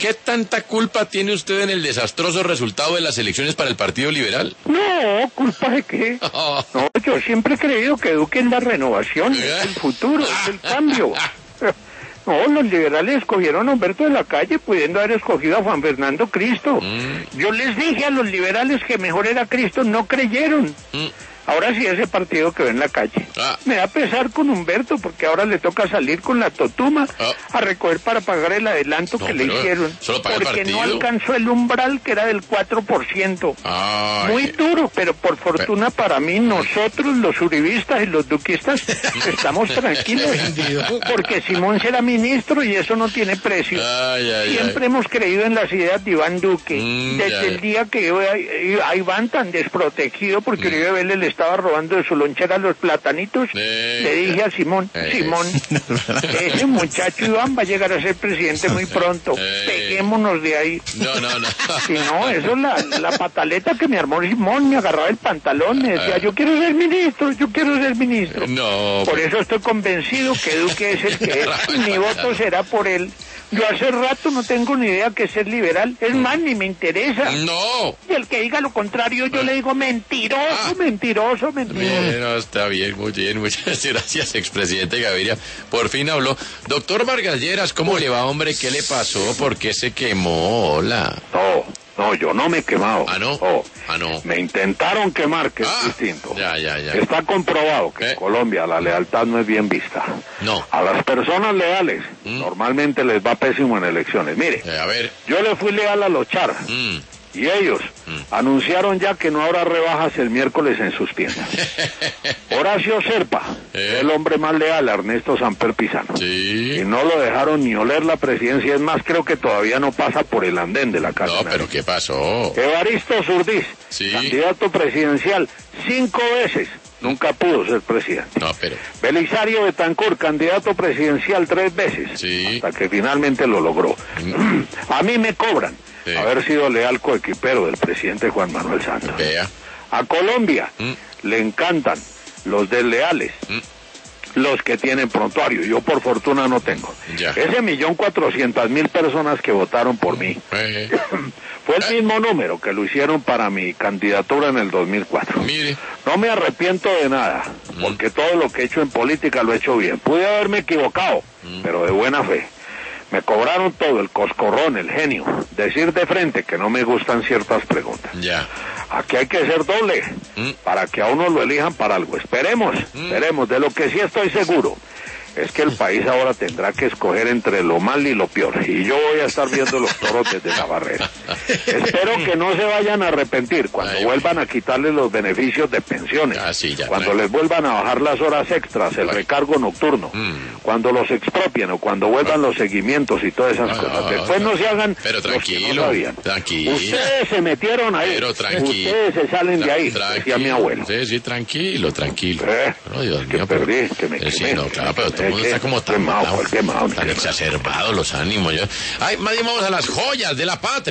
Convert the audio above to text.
¿Qué tanta culpa tiene usted en el desastroso resultado de las elecciones para el Partido Liberal? No, ¿culpa de qué? No, yo siempre he creído que Duque es la renovación, es el futuro, es el cambio. No, los liberales escogieron a Humberto de la Calle, pudiendo haber escogido a Juan Fernando Cristo. Yo les dije a los liberales que mejor era Cristo, no creyeron. Ahora sí ese partido quedó en la calle. Me da pesar con Humberto porque ahora le toca salir con la totuma a recoger para pagar el adelanto que le hicieron. Porque no alcanzó el umbral que era del 4%. Muy duro, pero por fortuna para mí, nosotros los uribistas y los duquistas estamos tranquilos. Porque Simón será ministro y eso no tiene precio. Siempre hemos creído en las ideas de Iván Duque. Desde el día que a Iván tan desprotegido porque Uribe Vélez le estaba robando de su lonchera los platanitos, le dije a Simón, ese muchacho Iván va a llegar a ser presidente muy pronto, peguémonos de ahí. No. Si no, eso es la pataleta que me armó Simón, me agarraba el pantalón, me decía, yo quiero ser ministro. No. Por eso estoy convencido que Duque es el que es, mi voto será por él. Yo hace rato no tengo ni idea que ser liberal, es más, ni me interesa. No. Y el que diga lo contrario, yo le digo mentiroso. Bueno, está bien, muy bien, muchas gracias, expresidente Gaviria. Por fin habló. Doctor Vargas Lleras, ¿cómo le va, hombre? ¿Qué le pasó? ¿Por qué se quemó? Hola. No, yo no me he quemado. No. Me intentaron quemar, que es distinto. Ya. Está comprobado que en Colombia la lealtad no es bien vista. No. A las personas leales normalmente les va pésimo en elecciones. Mire, a ver. Yo le fui leal a los Char. Y ellos anunciaron ya que no habrá rebajas el miércoles en sus tiendas. Horacio Serpa, el hombre más leal a Ernesto Samper Pizano. Y no lo dejaron ni oler la presidencia. Es más, creo que todavía no pasa por el andén de la casa. No, pero ¿qué pasó? Evaristo Zurdís, candidato presidencial 5 veces. Nunca pudo ser presidente. No, pero... Belisario Betancur, candidato presidencial 3 veces. Hasta que finalmente lo logró. A mí me cobran haber sido leal coequipero del presidente Juan Manuel Santos. A Colombia le encantan los desleales, los que tienen prontuario. Yo por fortuna no tengo. Ese 1.400.000 personas que votaron por mí fue el mismo número que lo hicieron para mi candidatura en el 2004. No me arrepiento de nada, porque todo lo que he hecho en política lo he hecho bien. Pude haberme equivocado, pero de buena fe. Me cobraron todo, el coscorrón, el genio. Decir de frente que no me gustan ciertas preguntas. Aquí hay que ser doble, para que a uno lo elijan para algo. Esperemos. De lo que sí estoy seguro es que el país ahora tendrá que escoger entre lo mal y lo peor. Y yo voy a estar viendo los toros desde la barrera. Espero que no se vayan a arrepentir cuando vuelvan a quitarles los beneficios de pensiones. Cuando les vuelvan a bajar las horas extras, el recargo nocturno. Cuando los expropien o cuando vuelvan los seguimientos y todas esas cosas. Después no se hagan pero tranquilo, los que no sabían. Ustedes se metieron ahí. Pero tranquilo. Ustedes se salen de ahí, decía mi abuelo. Sí, tranquilo. No, Dios mío, perdí, que me quemé. No, claro, pero todo el mundo está como tan exacerbados los ánimos. Más bien vamos a las joyas de la patria.